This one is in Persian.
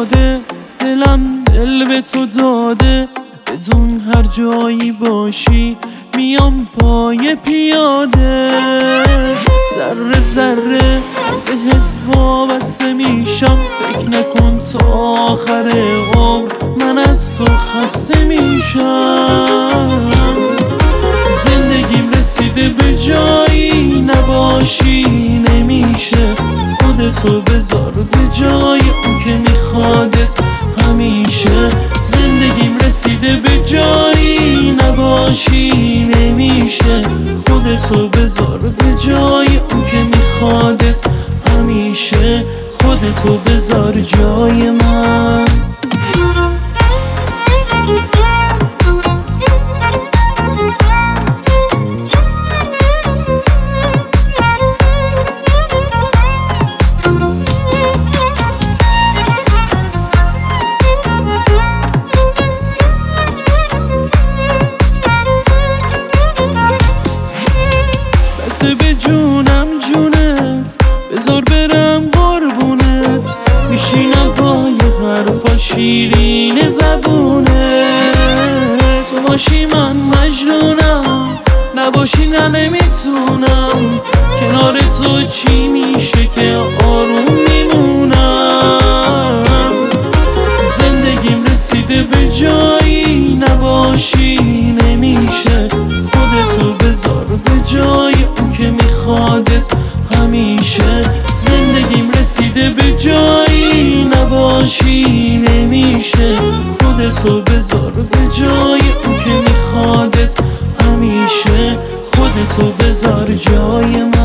پیاده، دلم دل به تو داده، بدون هر جایی باشی میام پای پیاده. ذره ذره بهت وابسته میشم، فکر نکن تا آخر عمر من از تو خسته میشم. زندگیم رسیده به جایی نباشی نمیشه، خودتو بذار به جای اون که میخوادت همیشه. زندگیم رسیده به جایی نباشی نمیشه، خودتو بذار به جای اون که میخوادت همیشه. خودتو بذار جای من. به جونم جونت بذار برم قربونت، میشینم پای حرفا شیرین زبونت. تو باشی من مجنونم، نباشی نه نمیتونم، کنار تو چی میشه که آروم میمونم. زندگیم رسیده به جایی نباشی نمیشه، خودتو بذار به جای اون که میخوادت همیشه. زندگیم رسیده به جایی نباشی نمیشه، خودتو بذار به جای اون که میخوادت همیشه. خودتو بذار جای من.